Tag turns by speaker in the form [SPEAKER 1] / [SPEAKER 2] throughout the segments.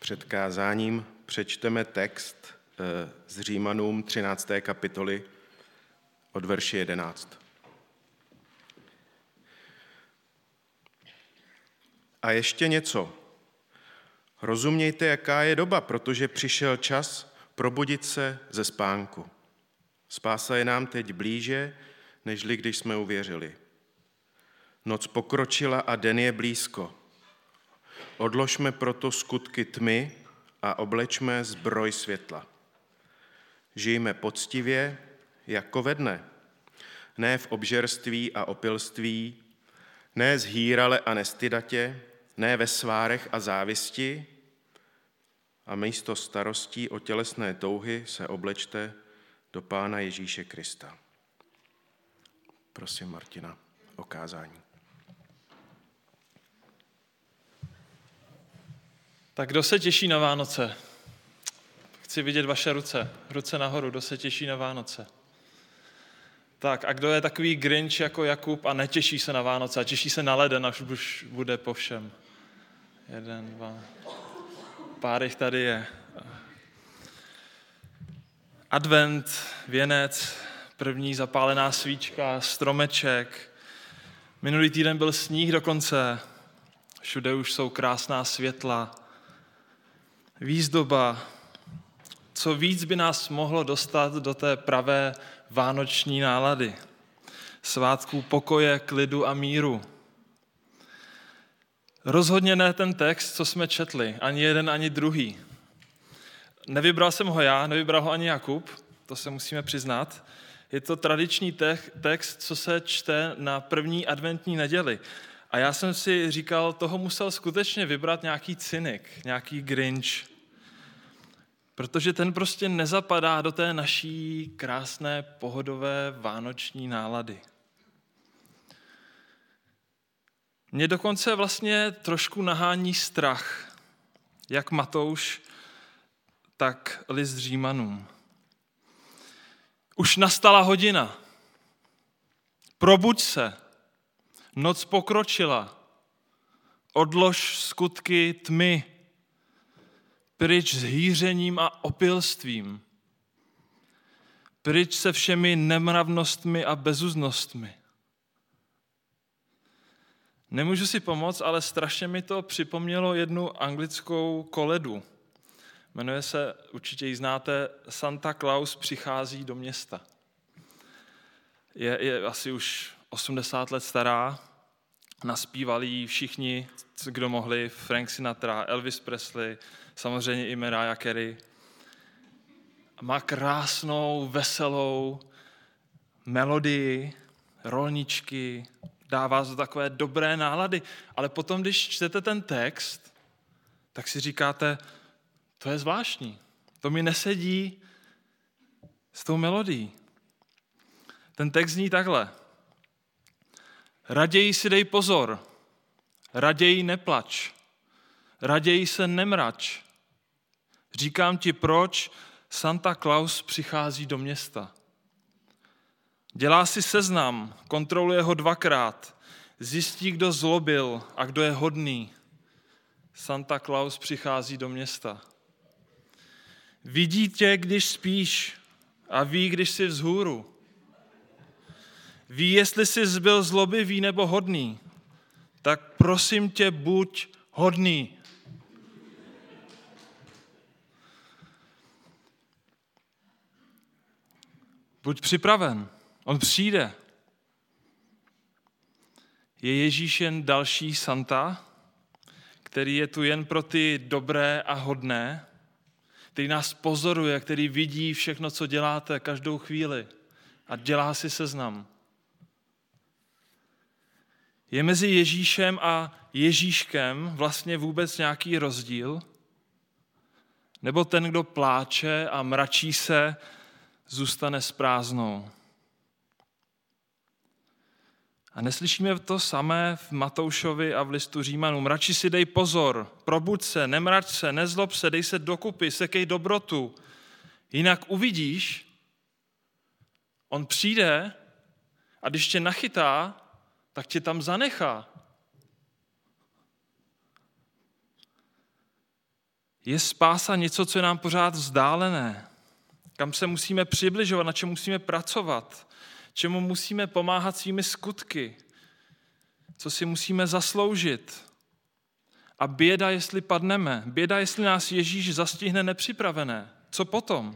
[SPEAKER 1] Před kázáním přečteme text z Římanům 13. kapitoly od verše 11. A ještě něco. Rozumějte, jaká je doba, protože přišel čas probudit se ze spánku. Spása je nám teď blíže, nežli když jsme uvěřili. Noc pokročila a den je blízko. Odložme proto skutky tmy a oblečme zbroj světla. Žijme poctivě, jako ve dne. Ne v obžerství a opilství, ne zhýrale a nestydatě, ne ve svárech a závisti, a místo starostí o tělesné touhy se oblečte do Pána Ježíše Krista. Prosím Martina o kázání.
[SPEAKER 2] Tak kdo se těší na Vánoce? Chci vidět vaše ruce. Ruce nahoru, kdo se těší na Vánoce? Tak a kdo je takový Grinch jako Jakub a netěší se na Vánoce a těší se na leden, až už bude po všem? 1, 2. Pár jich tady je. Advent, věnec, první zapálená svíčka, stromeček. Minulý týden byl sníh dokonce. Všude už jsou krásná světla. Výzdoba. Co víc by nás mohlo dostat do té pravé vánoční nálady. Svátků pokoje, klidu a míru. Rozhodně ne ten text, co jsme četli. Ani jeden, ani druhý. Nevybral jsem ho já, nevybral ho ani Jakub, to se musíme přiznat. Je to tradiční text, co se čte na první adventní neděli. A já jsem si říkal, toho musel skutečně vybrat nějaký cynik, nějaký Grinch. Protože ten prostě nezapadá do té naší krásné, pohodové vánoční nálady. Mě dokonce vlastně trošku nahání strach, jak Matouš, tak list Římanům. Už nastala hodina. Probuď se. Noc pokročila. Odlož skutky tmy. Pryč s hýřením a opilstvím. Pryč se všemi nemravnostmi a bezuznostmi. Nemůžu si pomoct, ale strašně mi to připomnělo jednu anglickou koledu. Jmenuje se, určitě ji znáte, Santa Claus přichází do města. Je asi už 80 let stará. Naspívali ji všichni, kdo mohli, Frank Sinatra, Elvis Presley, samozřejmě i Mariah Carey. Má krásnou, veselou melodii, rolničky, dává to takové dobré nálady, ale potom, když čtete ten text, tak si říkáte, to je zvláštní, to mi nesedí s tou melodií. Ten text zní takhle. Raději si dej pozor, raději neplač, raději se nemrač. Říkám ti, proč Santa Claus přichází do města. Dělá si seznam, kontroluje ho 2krát, zjistí, kdo zlobil a kdo je hodný. Santa Claus přichází do města. Vidí tě, když spíš a ví, když jsi vzhůru. Ví, jestli jsi byl zlobivý nebo hodný. Tak prosím tě, buď hodný. Buď připraven, on přijde. Je Ježíš jen další Santa, který je tu jen pro ty dobré a hodné, který nás pozoruje, který vidí všechno, co děláte každou chvíli a dělá si seznam. Je mezi Ježíšem a Ježíškem vlastně vůbec nějaký rozdíl? Nebo ten, kdo pláče a mračí se, zůstane s prázdnou? A neslyšíme to samé v Matoušovi a v listu Římanům. Radši si dej pozor, probuď se, nemrač se, nezlob se, dej se dokupy, sekej dobrotu. Jinak uvidíš, on přijde a když tě nachytá, tak tě tam zanechá. Je spása něco, co je nám pořád vzdálené, kam se musíme přibližovat, na čem musíme pracovat, čemu musíme pomáhat svými skutky, co si musíme zasloužit. A běda, jestli padneme, běda, jestli nás Ježíš zastihne nepřipravené. Co potom?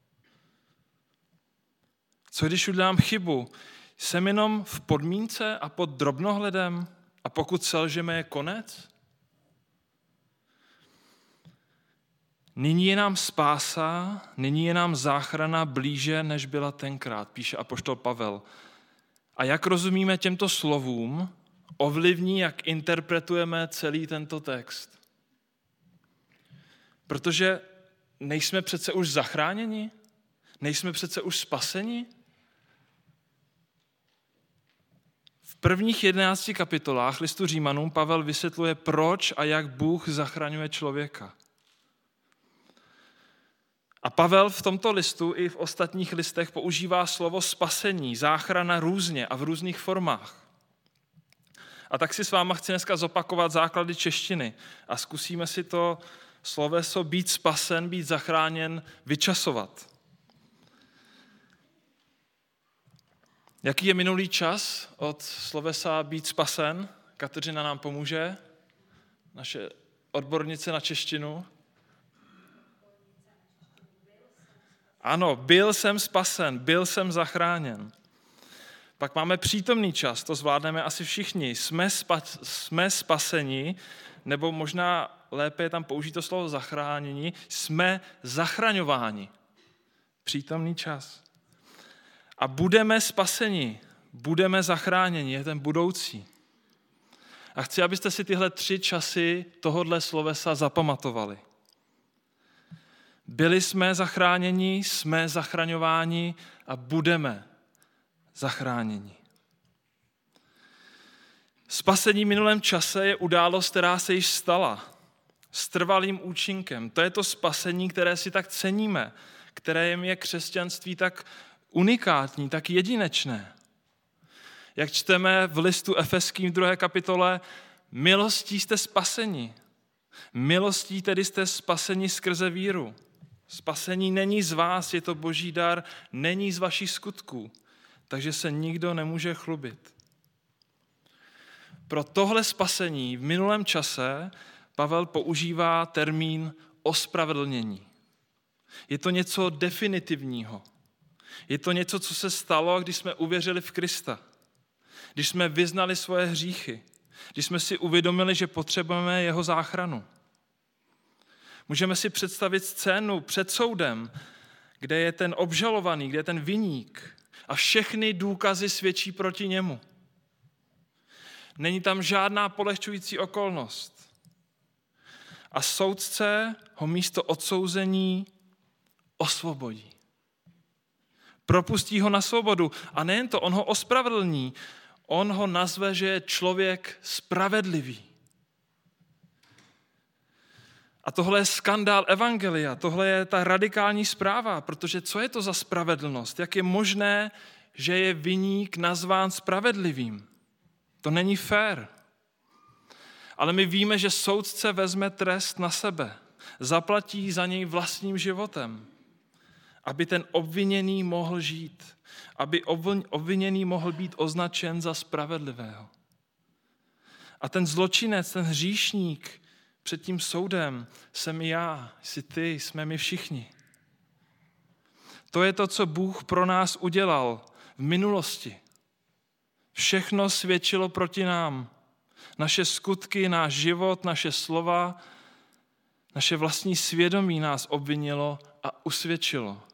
[SPEAKER 2] Co když udělám chybu? Jsem jenom v podmínce a pod drobnohledem a pokud selžeme, je konec? Nyní je nám spása, nyní je nám záchrana blíže, než byla tenkrát, píše apoštol Pavel. A jak rozumíme těmto slovům, ovlivní, jak interpretujeme celý tento text. Protože nejsme přece už zachráněni? Nejsme přece už spaseni? V prvních 11 kapitolách listu Římanům Pavel vysvětluje, proč a jak Bůh zachraňuje člověka. A Pavel v tomto listu i v ostatních listech používá slovo spasení, záchrana různě a v různých formách. A tak si s váma chci dneska zopakovat základy češtiny a zkusíme si to sloveso být spasen, být zachráněn, vyčasovat. Jaký je minulý čas od slovesa být spasen? Kateřina nám pomůže, naše odbornice na češtinu. Ano, byl jsem spasen, byl jsem zachráněn. Pak máme přítomný čas, to zvládneme asi všichni. Jsme spaseni, nebo možná lépe je tam použít to slovo zachránění, jsme zachraňováni. Přítomný čas. A budeme spaseni, budeme zachráněni, je ten budoucí. A chci, abyste si tyhle 3 časy tohodle slovesa zapamatovali. Byli jsme zachráněni, jsme zachraňováni a budeme zachráněni. Spasení v minulém čase je událost, která se již stala s trvalým účinkem. To je to spasení, které si tak ceníme, které je křesťanství tak unikátní, tak jedinečné. Jak čteme v listu Efeským v 2. kapitole, milostí jste spaseni. Milostí tedy jste spaseni skrze víru. Spasení není z vás, je to boží dar, není z vašich skutků, takže se nikdo nemůže chlubit. Pro tohle spasení v minulém čase Pavel používá termín ospravedlnění. Je to něco definitivního. Je to něco, co se stalo, když jsme uvěřili v Krista. Když jsme vyznali svoje hříchy. Když jsme si uvědomili, že potřebujeme jeho záchranu. Můžeme si představit scénu před soudem, kde je ten obžalovaný, kde je ten viník a všechny důkazy svědčí proti němu. Není tam žádná polehčující okolnost. A soudce ho místo odsouzení osvobodí. Propustí ho na svobodu. A nejen to, on ho ospravedlní. On ho nazve, že je člověk spravedlivý. A tohle je skandál evangelia, tohle je ta radikální zpráva, protože co je to za spravedlnost? Jak je možné, že je viník nazván spravedlivým? To není fér. Ale my víme, že soudce vezme trest na sebe, zaplatí za něj vlastním životem, aby ten obviněný mohl žít, aby obviněný mohl být označen za spravedlivého. A ten zločinec, ten hříšník před tím soudem jsem i já, jsi ty, jsme my všichni. To je to, co Bůh pro nás udělal v minulosti. Všechno svědčilo proti nám. Naše skutky, náš život, naše slova, naše vlastní svědomí nás obvinilo a usvědčilo.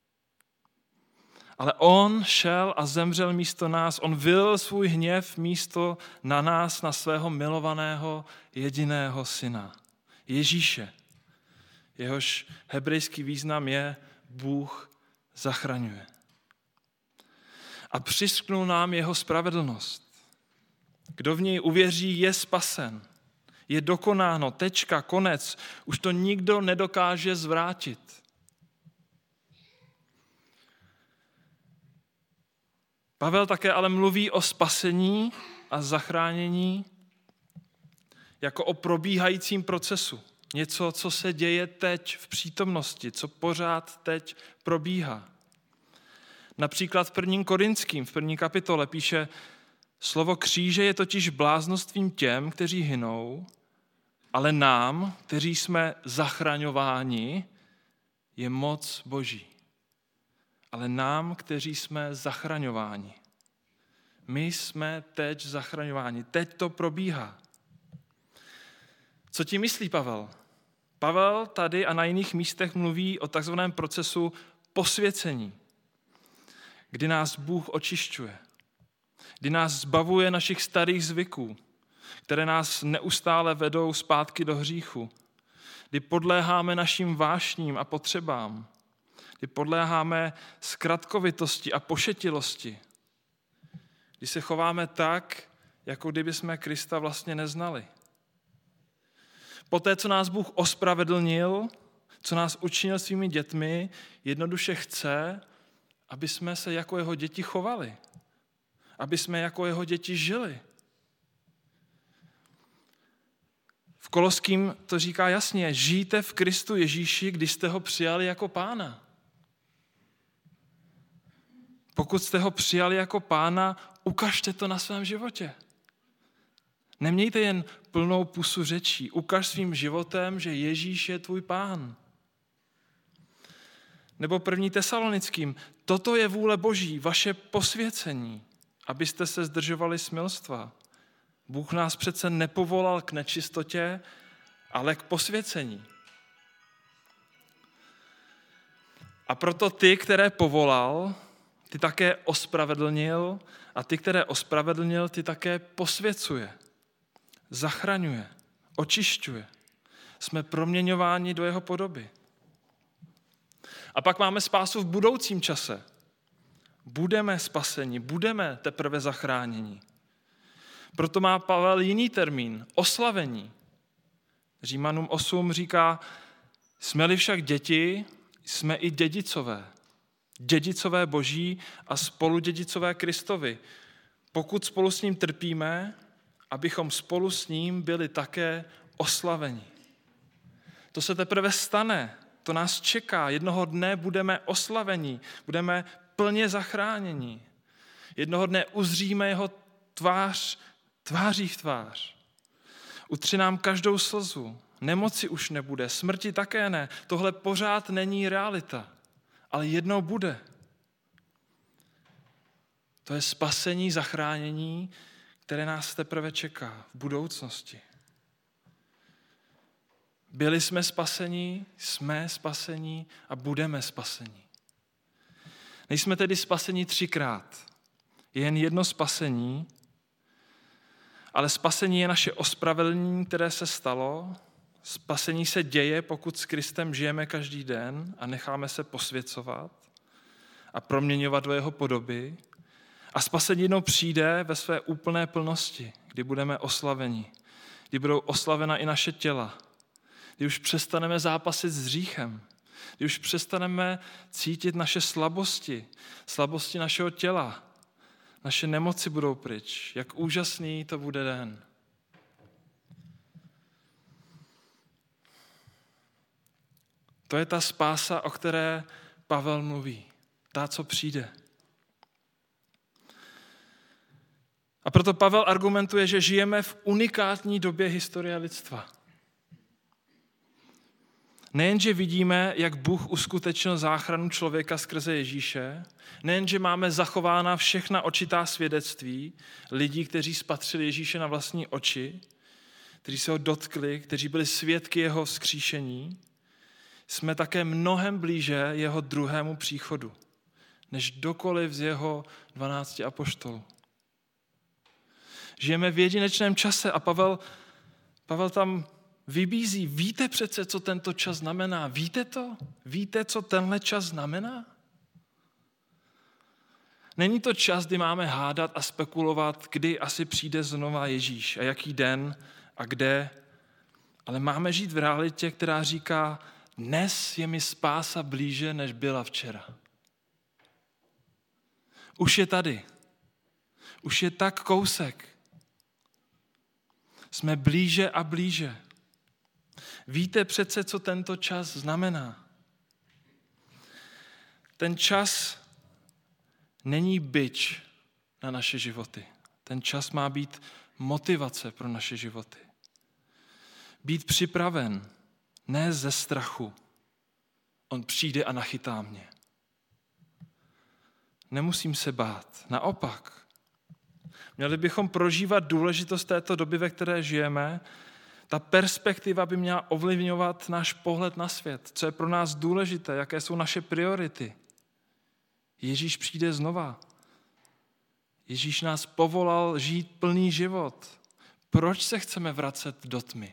[SPEAKER 2] Ale on šel a zemřel místo nás. On vylil svůj hněv místo na nás, na svého milovaného jediného syna. Ježíše. Jehož hebrejský význam je Bůh zachraňuje. A přisknul nám jeho spravedlnost. Kdo v něj uvěří, je spasen. Je dokonáno, tečka, konec. Už to nikdo nedokáže zvrátit. Pavel také ale mluví o spasení a zachránění jako o probíhajícím procesu. Něco, co se děje teď v přítomnosti, co pořád teď probíhá. Například v 1. Korinským, v 1. kapitole píše, slovo kříže je totiž bláznostvím těm, kteří hynou, ale nám, kteří jsme zachraňováni, je moc Boží. Ale nám, kteří jsme zachraňováni. My jsme teď zachraňováni. Teď to probíhá. Co tím myslí Pavel? Pavel tady a na jiných místech mluví o takzvaném procesu posvěcení, kdy nás Bůh očišťuje, kdy nás zbavuje našich starých zvyků, které nás neustále vedou zpátky do hříchu, kdy podléháme našim vášním a potřebám, kdy podléháme zkratkovitosti a pošetilosti, kdy se chováme tak, jako kdyby jsme Krista vlastně neznali. Poté, co nás Bůh ospravedlnil, co nás učinil svými dětmi, jednoduše chce, aby jsme se jako jeho děti chovali, aby jsme jako jeho děti žili. V Koloským to říká jasně, žijte v Kristu Ježíši, když jste ho přijali jako Pána. Pokud jste ho přijali jako Pána, ukažte to na svém životě. Nemějte jen plnou pusu řečí, ukaž svým životem, že Ježíš je tvůj Pán. Nebo 1. Tesalonickým, toto je vůle Boží, vaše posvěcení, abyste se zdržovali smilstva. Bůh nás přece nepovolal k nečistotě, ale k posvěcení. A proto ty, které povolal, ty také ospravedlnil a ty, které ospravedlnil, ty také posvěcuje, zachraňuje, očišťuje. Jsme proměňováni do jeho podoby. A pak máme spásu v budoucím čase. Budeme spaseni, budeme teprve zachráněni. Proto má Pavel jiný termín, oslavení. Římanům 8 říká, jsme-li však děti, jsme i dědicové. Dědicové Boží a spoludědicové Kristovi. Pokud spolu s ním trpíme, abychom spolu s ním byli také oslaveni. To se teprve stane, to nás čeká. Jednoho dne budeme oslaveni, budeme plně zachráněni. Jednoho dne uzříme jeho tvář, tváří v tvář. Utře nám každou slzu, nemoci už nebude, smrti také ne. Tohle pořád není realita, ale jednou bude. To je spasení, zachránění, které nás teprve čeká v budoucnosti. Byli jsme spaseni a budeme spaseni. Nejsme tedy spaseni 3krát. Je jen jedno spasení, ale spasení je naše ospravedlnění, které se stalo. Spasení se děje, pokud s Kristem žijeme každý den a necháme se posvěcovat a proměňovat do jeho podoby. A spasení jednou přijde ve své úplné plnosti, kdy budeme oslaveni, kdy budou oslavena i naše těla, kdy už přestaneme zápasit s hříchem, kdy už přestaneme cítit naše slabosti našeho těla, naše nemoci budou pryč. Jak úžasný to bude den. To je ta spása, o které Pavel mluví. Ta, co přijde. A proto Pavel argumentuje, že žijeme v unikátní době historie lidstva. Nejenže vidíme, jak Bůh uskutečnil záchranu člověka skrze Ježíše, nejenže máme zachována všechna očitá svědectví lidí, kteří spatřili Ježíše na vlastní oči, kteří se ho dotkli, kteří byli svědky jeho vzkříšení, jsme také mnohem blíže jeho druhému příchodu, než kdokoliv z jeho 12 apoštolů. Žijeme v jedinečném čase a Pavel tam vybízí. Víte přece, co tento čas znamená? Víte to? Víte, co tenhle čas znamená? Není to čas, kdy máme hádat a spekulovat, kdy asi přijde znova Ježíš a jaký den a kde, ale máme žít v realitě, která říká, dnes je mi spása blíže, než byla včera. Už je tady. Už je tak kousek. Jsme blíže a blíže. Víte přece, co tento čas znamená. Ten čas není bič na naše životy. Ten čas má být motivace pro naše životy. Být připraven, ne ze strachu. On přijde a nachytá mě. Nemusím se bát, naopak. Měli bychom prožívat důležitost této doby, ve které žijeme. Ta perspektiva by měla ovlivňovat náš pohled na svět, co je pro nás důležité, jaké jsou naše priority. Ježíš přijde znova. Ježíš nás povolal žít plný život. Proč se chceme vracet do tmy?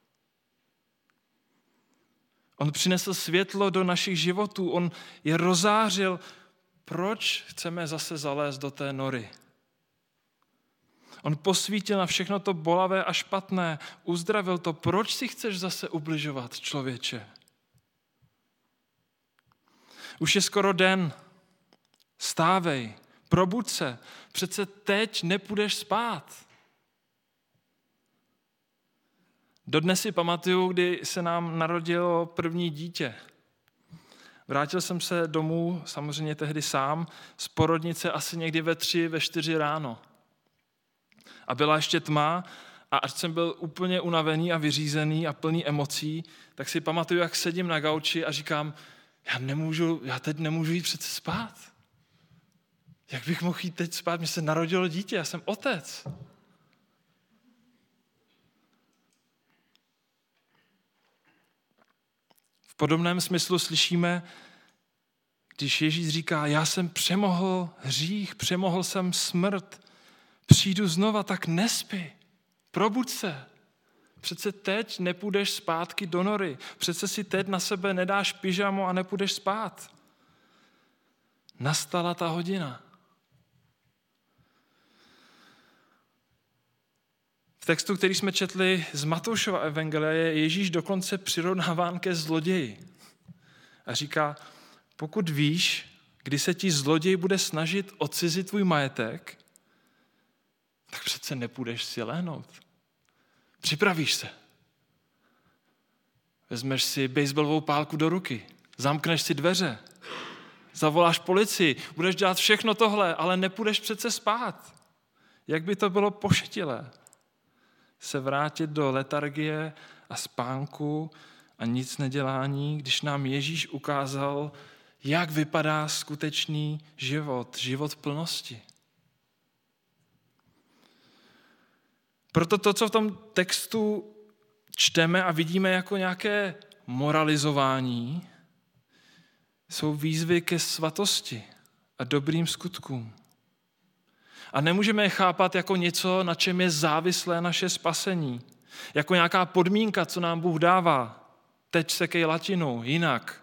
[SPEAKER 2] On přinesl světlo do našich životů, on je rozářil. Proč chceme zase zalézt do té nory? On posvítil na všechno to bolavé a špatné, uzdravil to. Proč si chceš zase ubližovat, člověče? Už je skoro den. Stávej, probuď se. Přece teď nepůjdeš spát. Dodnes si pamatuju, kdy se nám narodilo první dítě. Vrátil jsem se domů, samozřejmě tehdy sám, z porodnice asi někdy ve 3, ve 4 ráno. A byla ještě tma a až jsem byl úplně unavený a vyřízený a plný emocí, tak si pamatuju, jak sedím na gauči a říkám, já teď nemůžu jít přece spát. Jak bych mohl jít teď spát? Mně se narodilo dítě, já jsem otec. V podobném smyslu slyšíme, když Ježíš říká, já jsem přemohl hřích, přemohl jsem smrt, přijdu znova, tak nespi, probuď se. Přece teď nepůjdeš zpátky do nory, přece si teď na sebe nedáš pyžamo a nepůjdeš spát. Nastala ta hodina. V textu, který jsme četli z Matoušova evangelia, je Ježíš dokonce přirovnáván ke zloději. A říká, pokud víš, kdy se ti zloděj bude snažit odcizit tvůj majetek, tak přece nepůjdeš si lehnout. Připravíš se. Vezmeš si baseballovou pálku do ruky, zamkneš si dveře, zavoláš policii, budeš dělat všechno tohle, ale nepůjdeš přece spát. Jak by to bylo pošetilé se vrátit do letargie a spánku a nic nedělání, když nám Ježíš ukázal, jak vypadá skutečný život, život plnosti. Proto to, co v tom textu čteme a vidíme jako nějaké moralizování, jsou výzvy ke svatosti a dobrým skutkům. A nemůžeme je chápat jako něco, na čem je závislé naše spasení. Jako nějaká podmínka, co nám Bůh dává. Teď sekej latinu, jinak.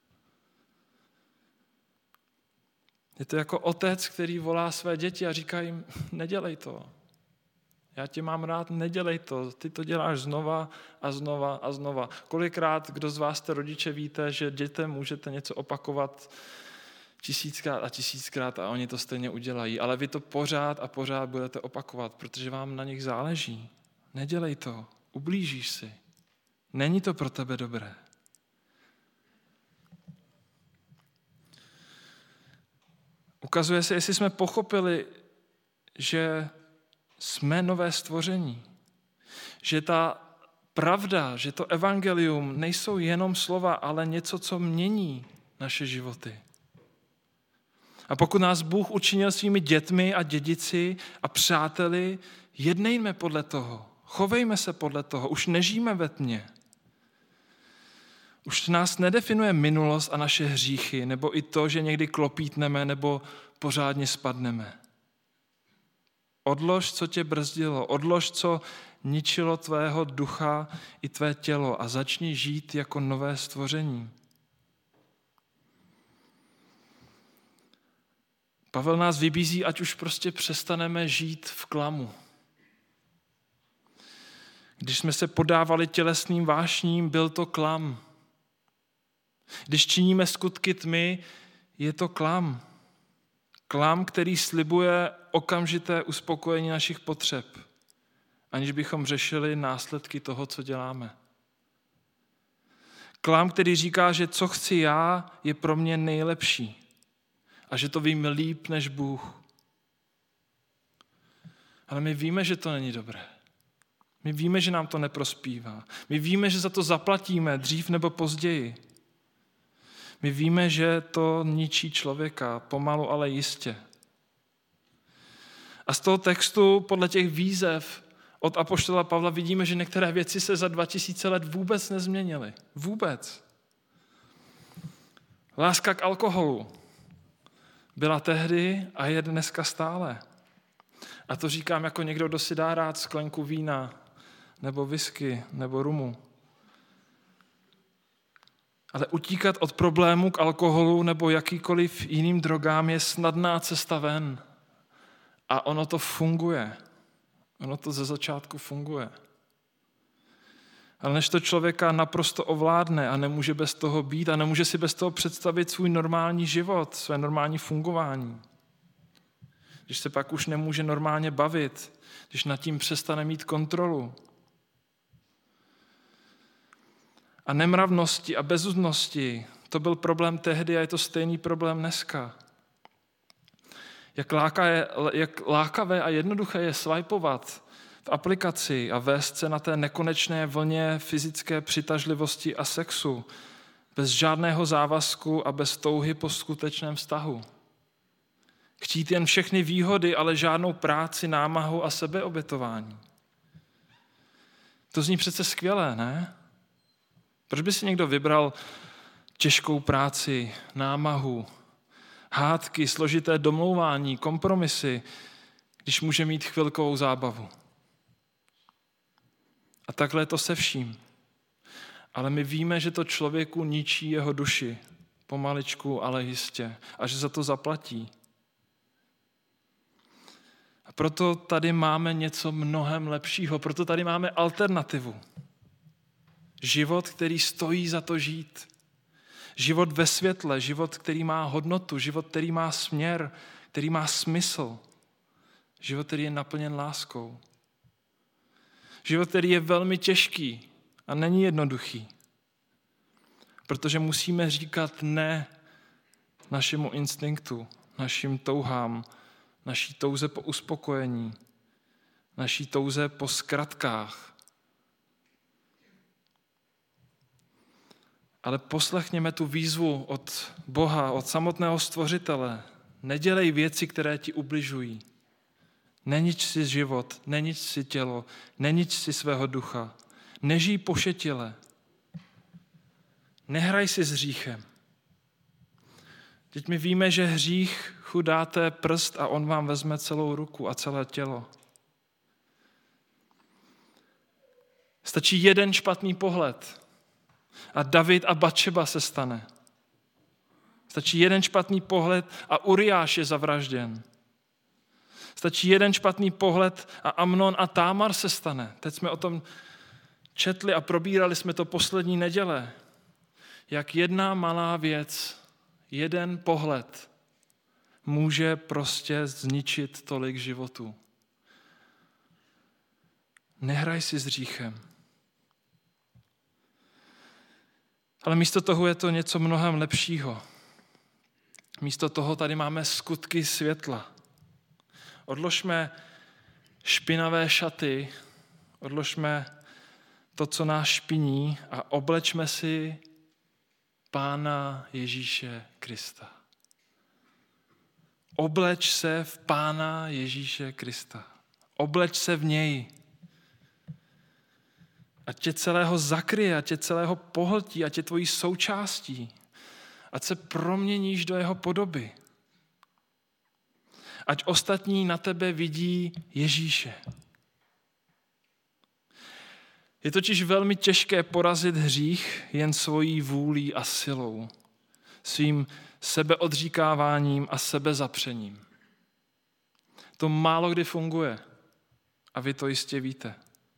[SPEAKER 2] Je to jako otec, který volá své děti a říká jim, nedělej to. Já tě mám rád, nedělej to. Ty to děláš znova a znova a znova. Kolikrát, kdo z vás jste rodiče, víte, že dětem můžete něco opakovat 1000krát a 1000krát a oni to stejně udělají. Ale vy to pořád a pořád budete opakovat, protože vám na nich záleží. Nedělej to, ublížíš si. Není to pro tebe dobré. Ukazuje se, jestli jsme pochopili, že jsme nové stvoření. Že ta pravda, že to evangelium nejsou jenom slova, ale něco, co mění naše životy. A pokud nás Bůh učinil svými dětmi a dědici a přáteli, jednejme podle toho, chovejme se podle toho, už nežijeme ve tmě. Už nás nedefinuje minulost a naše hříchy, nebo i to, že někdy klopítneme nebo pořádně spadneme. Odlož, co tě brzdilo, odlož, co ničilo tvého ducha i tvé tělo a začni žít jako nové stvoření. Pavel nás vybízí, ať už prostě přestaneme žít v klamu. Když jsme se podávali tělesným vášním, byl to klam. Když činíme skutky tmy, je to klam. Klam, který slibuje okamžité uspokojení našich potřeb, aniž bychom řešili následky toho, co děláme. Klam, který říká, že co chci já, je pro mě nejlepší a že to vím líp než Bůh. Ale my víme, že to není dobré. My víme, že nám to neprospívá. My víme, že za to zaplatíme dřív nebo později. My víme, že to ničí člověka, pomalu, ale jistě. A z toho textu, podle těch výzev od apoštola Pavla, vidíme, že některé věci se za 2000 let vůbec nezměnily. Vůbec. Láska k alkoholu byla tehdy a je dneska stále. A to říkám jako někdo, kdo si dá rád sklenku vína, nebo whisky, nebo rumu. Ale utíkat od problému k alkoholu nebo jakýkoliv jiným drogám je snadná cesta ven. A ono to funguje. Ono to ze začátku funguje. Ale než to člověka naprosto ovládne a nemůže bez toho být a nemůže si bez toho představit svůj normální život, své normální fungování. Když se pak už nemůže normálně bavit, když nad tím přestane mít kontrolu. A nemravnosti a bezúznosti, to byl problém tehdy a je to stejný problém dneska. Jak lákavé a jednoduché je swipeovat v aplikaci a vést se na té nekonečné vlně fyzické přitažlivosti a sexu, bez žádného závazku a bez touhy po skutečném vztahu. Chtít jen všechny výhody, ale žádnou práci, námahu a sebeobětování. To zní přece skvělé, ne? Proč by si někdo vybral těžkou práci, námahu, hádky, složité domlouvání, kompromisy, když může mít chvilkovou zábavu? A takhle je to se vším. Ale my víme, že to člověku ničí jeho duši. Pomaličku, ale jistě. A že za to zaplatí. A proto tady máme něco mnohem lepšího. Proto tady máme alternativu. Život, který stojí za to žít. Život ve světle, život, který má hodnotu, život, který má směr, který má smysl. Život, který je naplněn láskou. Život, který je velmi těžký a není jednoduchý. Protože musíme říkat ne našemu instinktu, našim touhám, naší touze po uspokojení, naší touze po zkratkách. Ale poslechněme tu výzvu od Boha, od samotného Stvořitele. Nedělej věci, které ti ubližují. Nenič si život, nenič si tělo, nenič si svého ducha. Nežij pošetile. Nehraj si s hříchem. Teď my víme, že hříchu dáte prst a on vám vezme celou ruku a celé tělo. Stačí jeden špatný pohled a David a Batšeba se stane. Stačí jeden špatný pohled a Uriáš je zavražděn. Stačí jeden špatný pohled a Amnon a Támar se stane. Teď jsme o tom četli a probírali jsme to poslední neděle. Jak jedna malá věc, jeden pohled může prostě zničit tolik životů. Nehraj si s hříchem. Ale místo toho je to něco mnohem lepšího. Místo toho tady máme skutky světla. Odložme špinavé šaty, odložme to, co nás špiní a oblečme si Pána Ježíše Krista. Obleč se v Pána Ježíše Krista. Obleč se v něj. Ať tě celého zakryje, ať tě celého pohltí, ať tě tvojí součástí. Ať se proměníš do jeho podoby. Ať ostatní na tebe vidí Ježíše. Je totiž velmi těžké porazit hřích jen svojí vůlí a silou, svým sebeodříkáváním a sebezapřením. To málo kdy funguje a vy to jistě víte.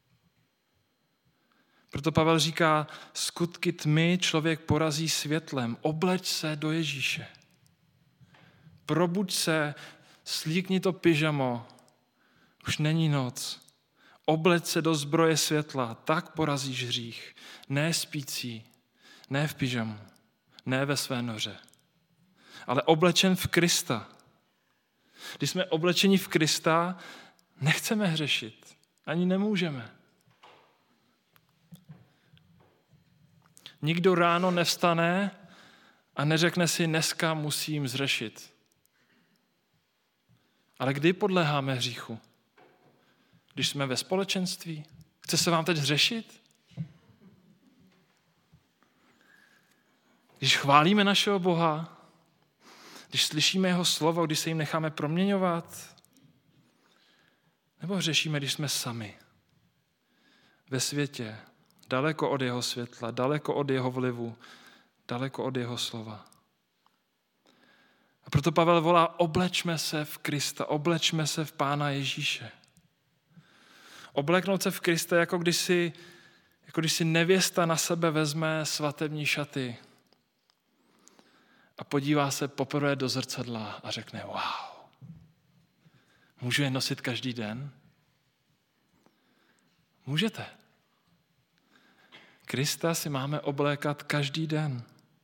[SPEAKER 2] Proto Pavel říká, skutky tmy člověk porazí světlem, obleč se do Ježíše. Probuď se, slíkni to pyžamo, už není noc. Obleč se do zbroje světla, tak porazíš hřích. Ne spící, Ne v pyžamu, ne ve své noře, ale oblečen v Krista. Když jsme oblečeni v Krista, nechceme hřešit, ani nemůžeme. Nikdo ráno nevstane a neřekne si, dneska musím zřešit. Ale kdy podléháme hříchu? Když jsme ve společenství? Chce se vám teď hřešit? Když chválíme našeho Boha, když slyšíme jeho slovo, když se jim necháme proměňovat, nebo hřešíme, když jsme sami ve světě, daleko od jeho světla, daleko od jeho vlivu, daleko od jeho slova. A proto Pavel volá, oblečme se v Krista, oblečme se v Pána Ježíše. Obleknout se v Krista, jako když si nevěsta na sebe vezme svatební šaty a podívá se poprvé do zrcadla a řekne, wow, můžu je nosit každý den? Můžete. Krista si máme oblékat každý den.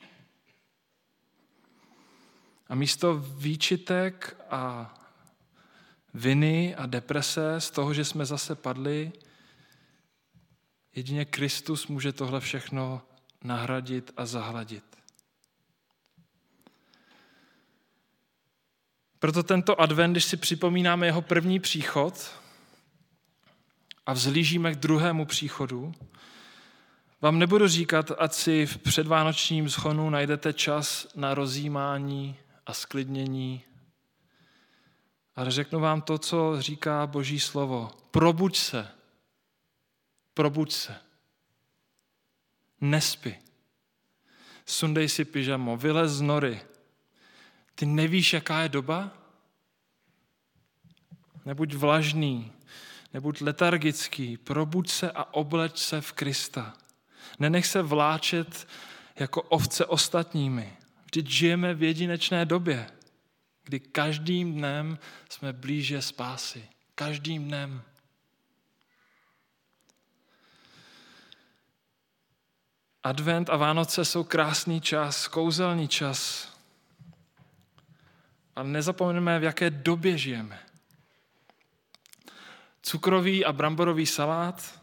[SPEAKER 2] A místo výčitek a viny a deprese z toho, že jsme zase padli, jedině Kristus může tohle všechno nahradit a zahladit. Proto tento advent, když si připomínáme jeho první příchod a vzhlížíme k druhému příchodu, vám nebudu říkat, ať si v předvánočním shonu najdete čas na rozjímání a sklidnění, ale řeknu vám to, co říká Boží slovo. Probuď se. Probuď se. Nespi. Sundej si pyžamo, vylez z nory. Ty nevíš, jaká je doba? Nebuď vlažný, nebuď letargický, probuď se a obleč se v Krista. Nenech se vláčet jako ovce ostatními. Vždyť žijeme v jedinečné době, kdy každým dnem jsme blíže spásy. Každým dnem. Advent a Vánoce jsou krásný čas, kouzelný čas. Ale nezapomeňme, v jaké době žijeme. Cukrový a bramborový salát,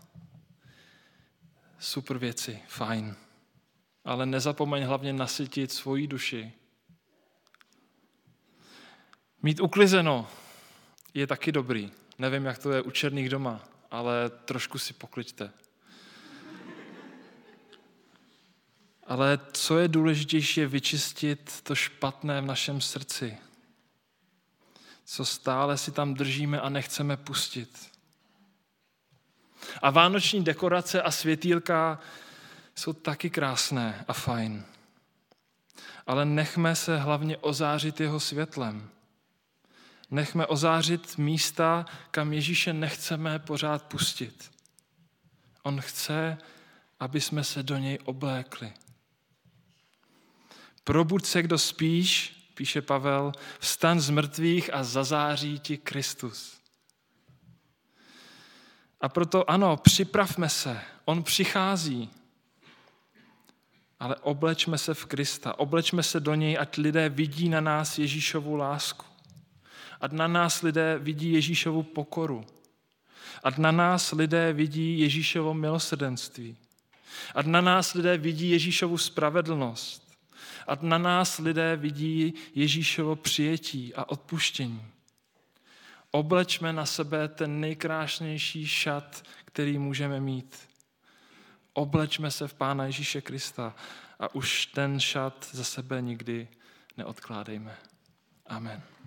[SPEAKER 2] super věci, fajn. Ale nezapomeň hlavně nasytit svoji duši. Mít uklizeno je taky dobrý. Nevím, jak to je u černých doma, ale trošku si pokliďte. Ale co je důležitější, je vyčistit to špatné v našem srdci. Co stále si tam držíme a nechceme pustit. A vánoční dekorace a světýlka jsou taky krásné a fajn. Ale nechme se hlavně ozářit jeho světlem. Nechme ozářit místa, kam Ježíše nechceme pořád pustit. On chce, aby jsme se do něj oblékli. Probuď se, kdo spíš, píše Pavel, vstaň z mrtvých a zazáří ti Kristus. A proto ano, připravme se, on přichází. Ale oblečme se v Krista, oblečme se do něj, ať lidé vidí na nás Ježíšovu lásku. Ať na nás lidé vidí Ježíšovu pokoru. Ať na nás lidé vidí Ježíšovo milosrdenství. Ať na nás lidé vidí Ježíšovu spravedlnost. Ať na nás lidé vidí Ježíšovo přijetí a odpuštění. Oblečme na sebe ten nejkrásnější šat, který můžeme mít. Oblečme se v Pána Ježíše Krista a už ten šat za sebe nikdy neodkládejme. Amen.